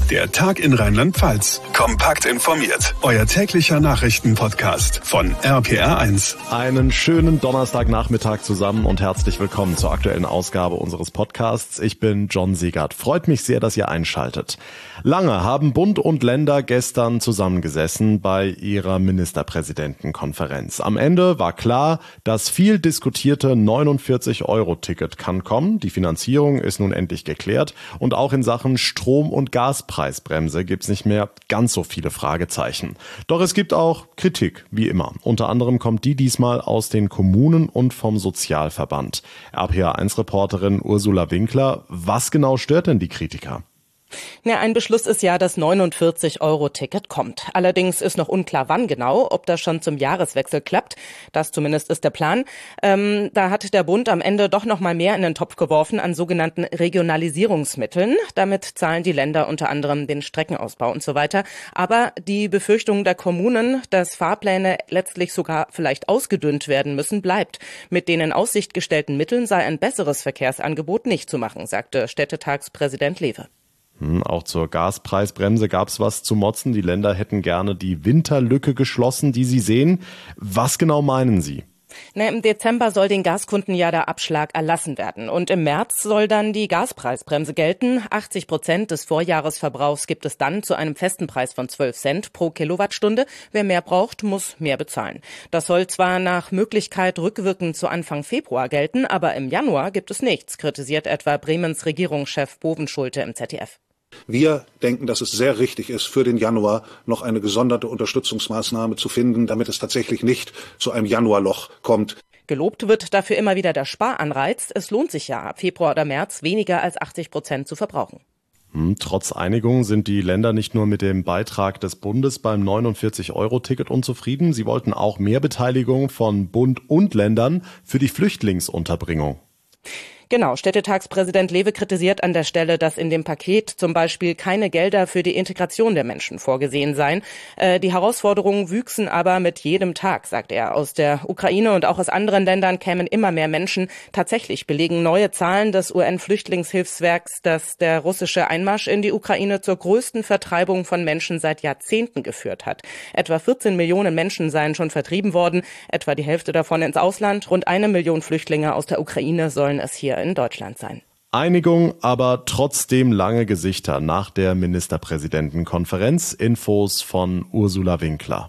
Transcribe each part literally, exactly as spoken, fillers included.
Der Tag in Rheinland-Pfalz. Kompakt informiert. Euer täglicher Nachrichtenpodcast von R P R eins. Einen schönen Donnerstagnachmittag zusammen und herzlich willkommen zur aktuellen Ausgabe unseres Podcasts. Ich bin John Siegert. Freut mich sehr, dass ihr einschaltet. Lange haben Bund und Länder gestern zusammengesessen bei ihrer Ministerpräsidentenkonferenz. Am Ende war klar, das viel diskutierte neunundvierzig Euro Ticket kann kommen. Die Finanzierung ist nun endlich geklärt und auch in Sachen Strom- und Gaspreis Preisbremse gibt's nicht mehr ganz so viele Fragezeichen. Doch es gibt auch Kritik, wie immer. Unter anderem kommt die diesmal aus den Kommunen und vom Sozialverband. R P R eins Reporterin Ursula Winkler, was genau stört denn die Kritiker? Ja, ein Beschluss ist ja, das neunundvierzig Euro Ticket kommt. Allerdings ist noch unklar, wann genau, ob das schon zum Jahreswechsel klappt. Das zumindest ist der Plan. Ähm, da hat der Bund am Ende doch noch mal mehr in den Topf geworfen an sogenannten Regionalisierungsmitteln. Damit zahlen die Länder unter anderem den Streckenausbau und so weiter. Aber die Befürchtung der Kommunen, dass Fahrpläne letztlich sogar vielleicht ausgedünnt werden müssen, bleibt. Mit den in Aussicht gestellten Mitteln sei ein besseres Verkehrsangebot nicht zu machen, sagte Städtetagspräsident Lewe. Auch zur Gaspreisbremse gab es was zu motzen. Die Länder hätten gerne die Winterlücke geschlossen, die sie sehen. Was genau meinen Sie? Na, im Dezember soll den Gaskunden ja der Abschlag erlassen werden. Und im März soll dann die Gaspreisbremse gelten. achtzig Prozent des Vorjahresverbrauchs gibt es dann zu einem festen Preis von zwölf Cent pro Kilowattstunde. Wer mehr braucht, muss mehr bezahlen. Das soll zwar nach Möglichkeit rückwirkend zu Anfang Februar gelten, aber im Januar gibt es nichts, kritisiert etwa Bremens Regierungschef Bovenschulte im Z D F. Wir denken, dass es sehr richtig ist, für den Januar noch eine gesonderte Unterstützungsmaßnahme zu finden, damit es tatsächlich nicht zu einem Januarloch kommt. Gelobt wird dafür immer wieder der Sparanreiz. Es lohnt sich ja, ab Februar oder März weniger als achtzig Prozent zu verbrauchen. Hm, trotz Einigung sind die Länder nicht nur mit dem Beitrag des Bundes beim neunundvierzig Euro Ticket unzufrieden. Sie wollten auch mehr Beteiligung von Bund und Ländern für die Flüchtlingsunterbringung. Genau, Städtetagspräsident Lewe kritisiert an der Stelle, dass in dem Paket zum Beispiel keine Gelder für die Integration der Menschen vorgesehen seien. Äh, die Herausforderungen wüchsen aber mit jedem Tag, sagt er. Aus der Ukraine und auch aus anderen Ländern kämen immer mehr Menschen. Tatsächlich belegen neue Zahlen des U N-Flüchtlingshilfswerks, dass der russische Einmarsch in die Ukraine zur größten Vertreibung von Menschen seit Jahrzehnten geführt hat. Etwa vierzehn Millionen Menschen seien schon vertrieben worden, etwa die Hälfte davon ins Ausland. Rund eine Million Flüchtlinge aus der Ukraine sollen es hier in Deutschland sein. Einigung, aber trotzdem lange Gesichter nach der Ministerpräsidentenkonferenz. Infos von Ursula Winkler.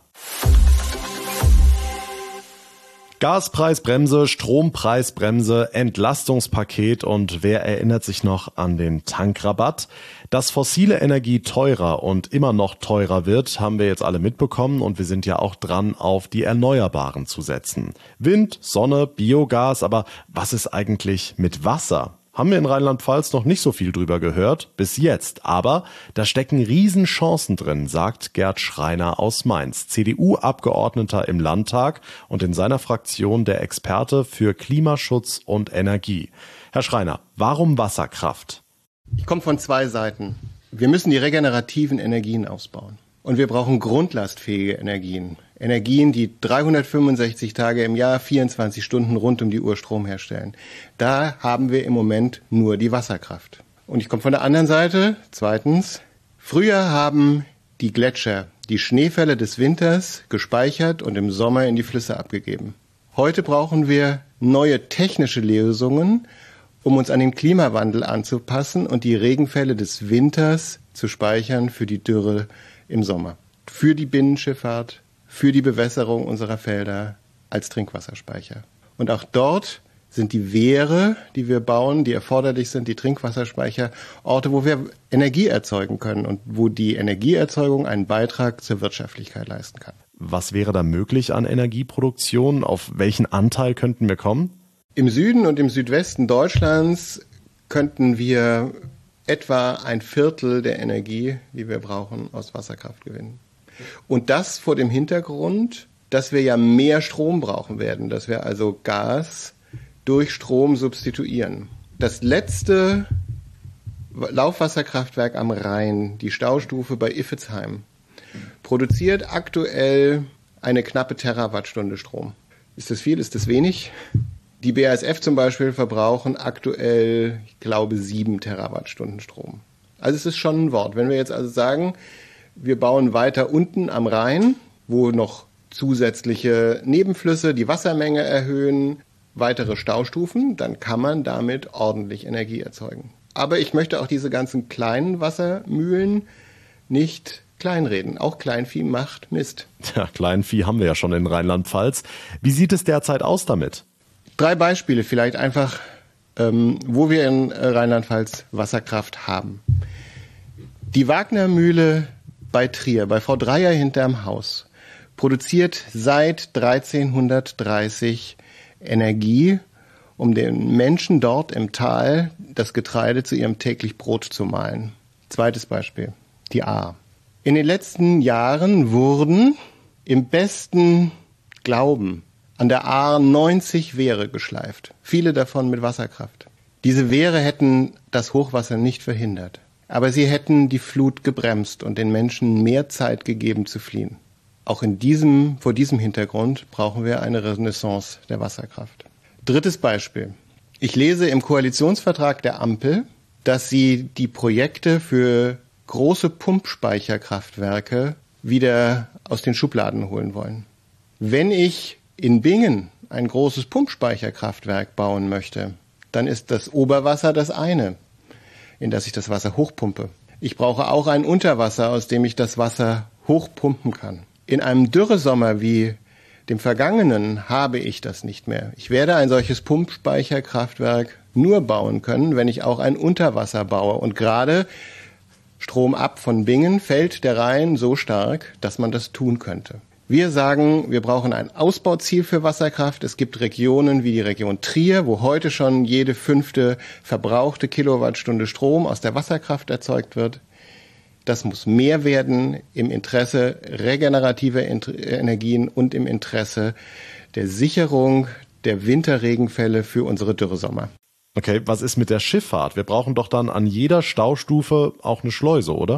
Gaspreisbremse, Strompreisbremse, Entlastungspaket und wer erinnert sich noch an den Tankrabatt? Dass fossile Energie teurer und immer noch teurer wird, haben wir jetzt alle mitbekommen und wir sind ja auch dran, auf die Erneuerbaren zu setzen. Wind, Sonne, Biogas, aber was ist eigentlich mit Wasser? Haben wir in Rheinland-Pfalz noch nicht so viel drüber gehört, bis jetzt. Aber da stecken Riesenchancen drin, sagt Gerd Schreiner aus Mainz, C D U-Abgeordneter im Landtag und in seiner Fraktion der Experte für Klimaschutz und Energie. Herr Schreiner, warum Wasserkraft? Ich komme von zwei Seiten. Wir müssen die regenerativen Energien ausbauen. Und wir brauchen grundlastfähige Energien. Energien, die dreihundertfünfundsechzig Tage im Jahr, vierundzwanzig Stunden rund um die Uhr Strom herstellen. Da haben wir im Moment nur die Wasserkraft. Und ich komme von der anderen Seite. Zweitens, früher haben die Gletscher die Schneefälle des Winters gespeichert und im Sommer in die Flüsse abgegeben. Heute brauchen wir neue technische Lösungen, um uns an den Klimawandel anzupassen und die Regenfälle des Winters zu speichern für die Dürre im Sommer. Für die Binnenschifffahrt, für die Bewässerung unserer Felder als Trinkwasserspeicher. Und auch dort sind die Wehre, die wir bauen, die erforderlich sind, die Trinkwasserspeicher, Orte, wo wir Energie erzeugen können und wo die Energieerzeugung einen Beitrag zur Wirtschaftlichkeit leisten kann. Was wäre da möglich an Energieproduktion? Auf welchen Anteil könnten wir kommen? Im Süden und im Südwesten Deutschlands könnten wir etwa ein Viertel der Energie, die wir brauchen, aus Wasserkraft gewinnen. Und das vor dem Hintergrund, dass wir ja mehr Strom brauchen werden, dass wir also Gas durch Strom substituieren. Das letzte Laufwasserkraftwerk am Rhein, die Staustufe bei Iffezheim, produziert aktuell eine knappe Terawattstunde Strom. Ist das viel? Ist das wenig? Die B A S F zum Beispiel verbrauchen aktuell, ich glaube, sieben Terawattstunden Strom. Also es ist schon ein Wort. Wenn wir jetzt also sagen, wir bauen weiter unten am Rhein, wo noch zusätzliche Nebenflüsse die Wassermenge erhöhen, weitere Staustufen, dann kann man damit ordentlich Energie erzeugen. Aber ich möchte auch diese ganzen kleinen Wassermühlen nicht kleinreden. Auch Kleinvieh macht Mist. Ja, Kleinvieh haben wir ja schon in Rheinland-Pfalz. Wie sieht es derzeit aus damit? Drei Beispiele vielleicht einfach, ähm, wo wir in Rheinland-Pfalz Wasserkraft haben. Die Wagner-Mühle bei Trier, bei Frau Dreyer hinterm Haus, produziert seit dreizehnhundertdreißig Energie, um den Menschen dort im Tal das Getreide zu ihrem täglich Brot zu mahlen. Zweites Beispiel, die Ahr. In den letzten Jahren wurden im besten Glauben an der Ahr neunzig Wehre geschleift, viele davon mit Wasserkraft. Diese Wehre hätten das Hochwasser nicht verhindert, aber sie hätten die Flut gebremst und den Menschen mehr Zeit gegeben zu fliehen. Auch in diesem, vor diesem Hintergrund brauchen wir eine Renaissance der Wasserkraft. Drittes Beispiel. Ich lese im Koalitionsvertrag der Ampel, dass sie die Projekte für große Pumpspeicherkraftwerke wieder aus den Schubladen holen wollen. Wenn ich in Bingen ein großes Pumpspeicherkraftwerk bauen möchte, dann ist das Oberwasser das eine, in das ich das Wasser hochpumpe. Ich brauche auch ein Unterwasser, aus dem ich das Wasser hochpumpen kann. In einem Dürresommer wie dem vergangenen habe ich das nicht mehr. Ich werde ein solches Pumpspeicherkraftwerk nur bauen können, wenn ich auch ein Unterwasser baue. Und gerade Strom ab von Bingen fällt der Rhein so stark, dass man das tun könnte. Wir sagen, wir brauchen ein Ausbauziel für Wasserkraft. Es gibt Regionen wie die Region Trier, wo heute schon jede fünfte verbrauchte Kilowattstunde Strom aus der Wasserkraft erzeugt wird. Das muss mehr werden im Interesse regenerativer Energien und im Interesse der Sicherung der Winterregenfälle für unsere Dürresommer. Okay, was ist mit der Schifffahrt? Wir brauchen doch dann an jeder Staustufe auch eine Schleuse, oder?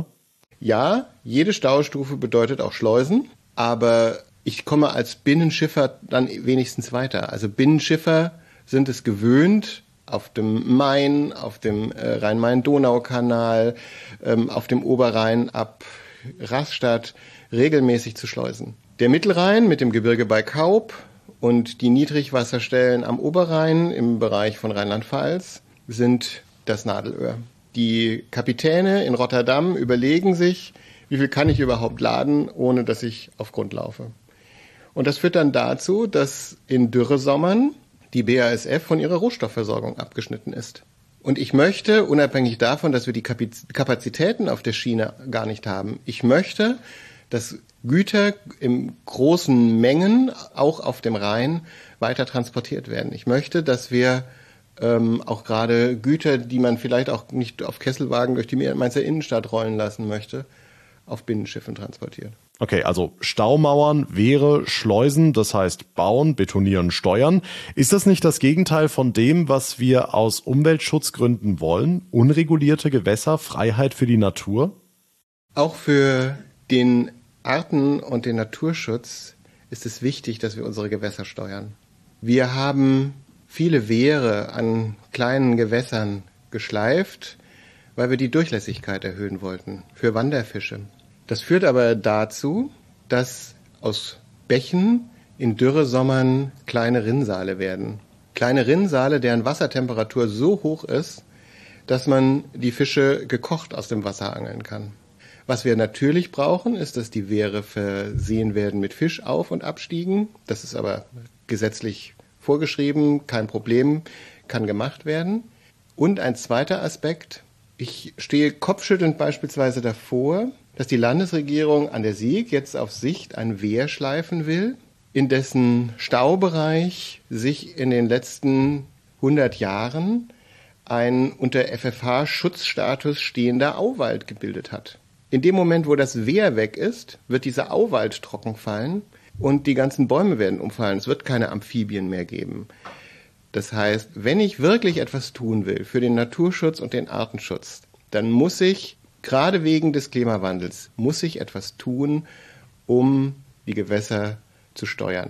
Ja, jede Staustufe bedeutet auch Schleusen, aber ich komme als Binnenschiffer dann wenigstens weiter. Also Binnenschiffer sind es gewöhnt, auf dem Main, auf dem äh, Rhein-Main-Donau-Kanal, ähm, auf dem Oberrhein ab Rastatt regelmäßig zu schleusen. Der Mittelrhein mit dem Gebirge bei Kaub und die Niedrigwasserstellen am Oberrhein im Bereich von Rheinland-Pfalz sind das Nadelöhr. Die Kapitäne in Rotterdam überlegen sich, wie viel kann ich überhaupt laden, ohne dass ich auf Grund laufe. Und das führt dann dazu, dass in Dürresommern die B A S F von ihrer Rohstoffversorgung abgeschnitten ist. Und ich möchte, unabhängig davon, dass wir die Kapazitäten auf der Schiene gar nicht haben, ich möchte, dass Güter in großen Mengen auch auf dem Rhein weiter transportiert werden. Ich möchte, dass wir ähm, auch gerade Güter, die man vielleicht auch nicht auf Kesselwagen durch die Mainzer Innenstadt rollen lassen möchte, auf Binnenschiffen transportiert. Okay, also Staumauern, Wehre, Schleusen, das heißt bauen, betonieren, steuern. Ist das nicht das Gegenteil von dem, was wir aus Umweltschutzgründen wollen? Unregulierte Gewässer, Freiheit für die Natur? Auch für den Arten- und den Naturschutz ist es wichtig, dass wir unsere Gewässer steuern. Wir haben viele Wehre an kleinen Gewässern geschleift, weil wir die Durchlässigkeit erhöhen wollten für Wanderfische. Das führt aber dazu, dass aus Bächen in Dürresommern kleine Rinnsale werden. Kleine Rinnsale, deren Wassertemperatur so hoch ist, dass man die Fische gekocht aus dem Wasser angeln kann. Was wir natürlich brauchen, ist, dass die Wehre versehen werden mit Fischauf- und Abstiegen. Das ist aber gesetzlich vorgeschrieben, kein Problem, kann gemacht werden. Und ein zweiter Aspekt, ich stehe kopfschüttelnd beispielsweise davor, dass die Landesregierung an der Sieg jetzt auf Sicht ein Wehr schleifen will, in dessen Staubereich sich in den letzten hundert Jahren ein unter F F H-Schutzstatus stehender Auwald gebildet hat. In dem Moment, wo das Wehr weg ist, wird dieser Auwald trocken fallen und die ganzen Bäume werden umfallen. Es wird keine Amphibien mehr geben. Das heißt, wenn ich wirklich etwas tun will für den Naturschutz und den Artenschutz, dann muss ich, gerade wegen des Klimawandels, muss ich etwas tun, um die Gewässer zu steuern.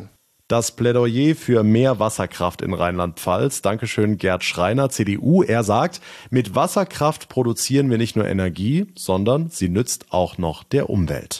Das Plädoyer für mehr Wasserkraft in Rheinland-Pfalz. Dankeschön, Gerd Schreiner, C D U. Er sagt, mit Wasserkraft produzieren wir nicht nur Energie, sondern sie nützt auch noch der Umwelt.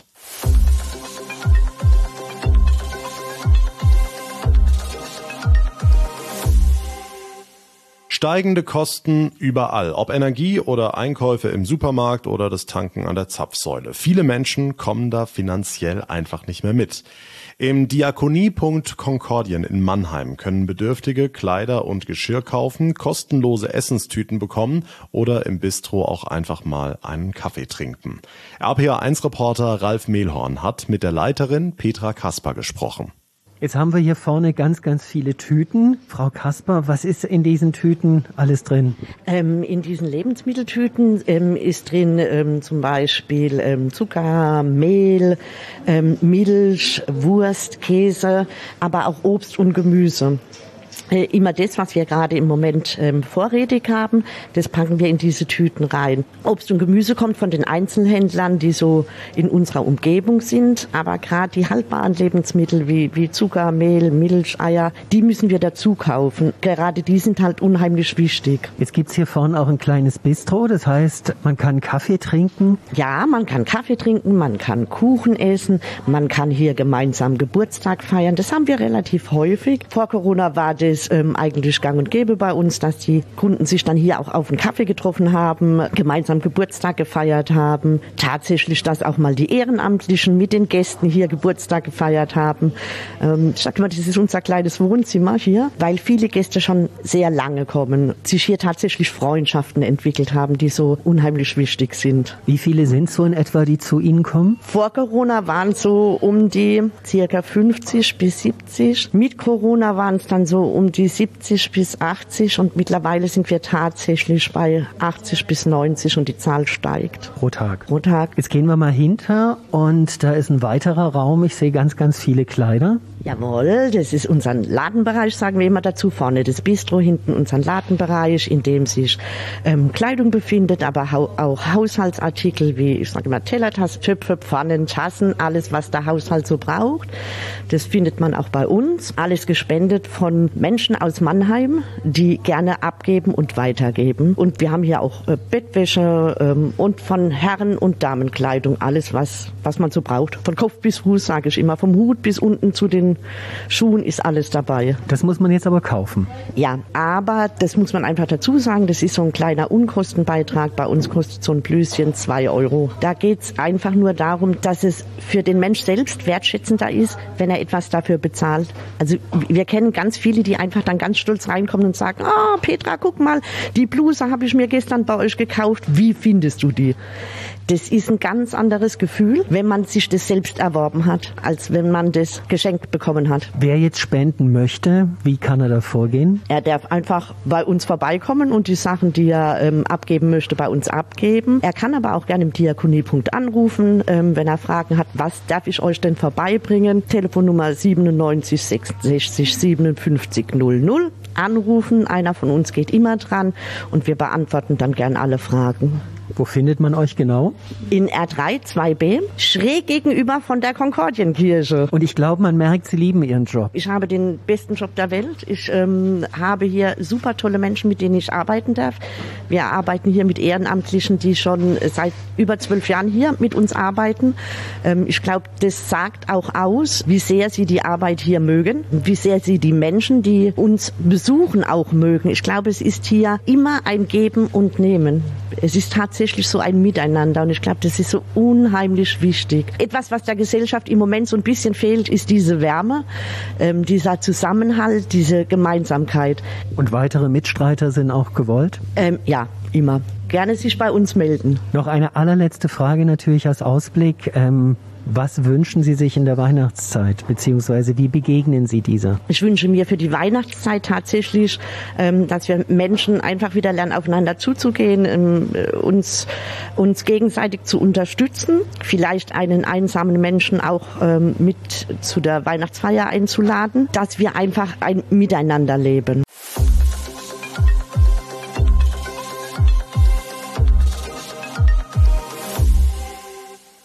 Steigende Kosten überall, ob Energie oder Einkäufe im Supermarkt oder das Tanken an der Zapfsäule. Viele Menschen kommen da finanziell einfach nicht mehr mit. Im Diakonie-Punkt Konkordien in Mannheim können Bedürftige Kleider und Geschirr kaufen, kostenlose Essenstüten bekommen oder im Bistro auch einfach mal einen Kaffee trinken. R P A eins Reporter Ralf Mehlhorn hat mit der Leiterin Petra Kasper gesprochen. Jetzt haben wir hier vorne ganz, ganz viele Tüten. Frau Kasper, was ist in diesen Tüten alles drin? Ähm, in diesen Lebensmitteltüten ähm, ist drin ähm, zum Beispiel ähm, Zucker, Mehl, ähm, Milch, Wurst, Käse, aber auch Obst und Gemüse. Äh, immer das, was wir gerade im Moment ähm, vorrätig haben, das packen wir in diese Tüten rein. Obst und Gemüse kommt von den Einzelhändlern, die so in unserer Umgebung sind, aber gerade die haltbaren Lebensmittel wie, wie Zucker, Mehl, Milch, Eier, die müssen wir dazu kaufen. Gerade die sind halt unheimlich wichtig. Jetzt gibt's hier vorne auch ein kleines Bistro, das heißt, man kann Kaffee trinken. Ja, man kann Kaffee trinken, man kann Kuchen essen, man kann hier gemeinsam Geburtstag feiern. Das haben wir relativ häufig. Vor Corona war das Ähm, eigentlich gang und gäbe bei uns, dass die Kunden sich dann hier auch auf einen Kaffee getroffen haben, gemeinsam Geburtstag gefeiert haben. Tatsächlich, dass auch mal die Ehrenamtlichen mit den Gästen hier Geburtstag gefeiert haben. Ähm, ich sag mal, das ist unser kleines Wohnzimmer hier, weil viele Gäste schon sehr lange kommen, sich hier tatsächlich Freundschaften entwickelt haben, die so unheimlich wichtig sind. Wie viele sind so in etwa, die zu Ihnen kommen? Vor Corona waren es so um die circa fünfzig bis siebzig. Mit Corona waren es dann so um die siebzig bis achtzig und mittlerweile sind wir tatsächlich bei achtzig bis neunzig und die Zahl steigt. Pro Tag? Pro Tag. Jetzt gehen wir mal hinter und da ist ein weiterer Raum. Ich sehe ganz, ganz viele Kleider. Jawohl, das ist unser Ladenbereich, sagen wir immer dazu. Vorne das Bistro, hinten unser Ladenbereich, in dem sich ähm, Kleidung befindet, aber hau- auch Haushaltsartikel wie, ich sage immer, Tellertassen, Töpfe, Pfannen, Tassen, alles, was der Haushalt so braucht. Das findet man auch bei uns. Alles gespendet von Menschen aus Mannheim, die gerne abgeben und weitergeben. Und wir haben hier auch äh, Bettwäsche ähm, und von Herren- und Damenkleidung, alles, was, was man so braucht. Von Kopf bis Fuß, sage ich immer, vom Hut bis unten zu den Schuhen ist alles dabei. Das muss man jetzt aber kaufen. Ja, aber das muss man einfach dazu sagen, das ist so ein kleiner Unkostenbeitrag. Bei uns kostet so ein Blüschen zwei Euro. Da geht's einfach nur darum, dass es für den Mensch selbst wertschätzender ist, wenn er etwas dafür bezahlt. Also wir kennen ganz viele, die einfach dann ganz stolz reinkommen und sagen, ah, oh, Petra, guck mal, die Bluse habe ich mir gestern bei euch gekauft. Wie findest du die? Das ist ein ganz anderes Gefühl, wenn man sich das selbst erworben hat, als wenn man das geschenkt bekommen hat. Wer jetzt spenden möchte, wie kann er da vorgehen? Er darf einfach bei uns vorbeikommen und die Sachen, die er ähm, abgeben möchte, bei uns abgeben. Er kann aber auch gerne im Diakonie-Punkt anrufen, ähm, wenn er Fragen hat, was darf ich euch denn vorbeibringen? Telefonnummer siebenundneunzig sechsundsechzig siebenundfünfzig null null. Anrufen, einer von uns geht immer dran und wir beantworten dann gern alle Fragen. Wo findet man euch genau? In R drei zwei B, schräg gegenüber von der Konkordienkirche. Und ich glaube, man merkt, Sie lieben Ihren Job. Ich habe den besten Job der Welt. Ich ähm, habe hier super tolle Menschen, mit denen ich arbeiten darf. Wir arbeiten hier mit Ehrenamtlichen, die schon seit über zwölf Jahren hier mit uns arbeiten. Ähm, ich glaube, das sagt auch aus, wie sehr sie die Arbeit hier mögen, wie sehr sie die Menschen, die uns besuchen, auch mögen. Ich glaube, es ist hier immer ein Geben und Nehmen. Es ist tatsächlich so ein Miteinander und ich glaube, das ist so unheimlich wichtig. Etwas, was der Gesellschaft im Moment so ein bisschen fehlt, ist diese Wärme, ähm, dieser Zusammenhalt, diese Gemeinsamkeit. Und weitere Mitstreiter sind auch gewollt? Ähm, ja, immer. Gerne sich bei uns melden. Noch eine allerletzte Frage natürlich als Ausblick. Ähm Was wünschen Sie sich in der Weihnachtszeit, beziehungsweise wie begegnen Sie dieser? Ich wünsche mir für die Weihnachtszeit tatsächlich, ähm, dass wir Menschen einfach wieder lernen, aufeinander zuzugehen, ähm, uns, uns gegenseitig zu unterstützen, vielleicht einen einsamen Menschen auch ähm, mit zu der Weihnachtsfeier einzuladen, dass wir einfach ein Miteinander leben.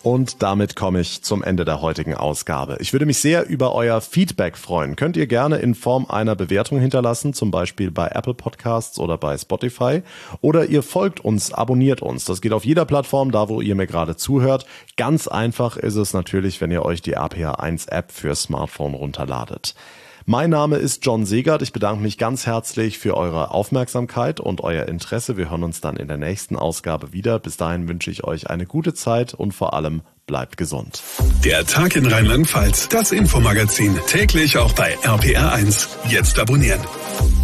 Und damit komme ich zum Ende der heutigen Ausgabe. Ich würde mich sehr über euer Feedback freuen. Könnt ihr gerne in Form einer Bewertung hinterlassen, zum Beispiel bei Apple Podcasts oder bei Spotify. Oder ihr folgt uns, abonniert uns. Das geht auf jeder Plattform, da wo ihr mir gerade zuhört. Ganz einfach ist es natürlich, wenn ihr euch die R P R eins App für Smartphone runterladet. Mein Name ist John Segert. Ich bedanke mich ganz herzlich für eure Aufmerksamkeit und euer Interesse. Wir hören uns dann in der nächsten Ausgabe wieder. Bis dahin wünsche ich euch eine gute Zeit und vor allem bleibt gesund. Der Tag in Rheinland-Pfalz, das Infomagazin, täglich auch bei R P R eins. Jetzt abonnieren.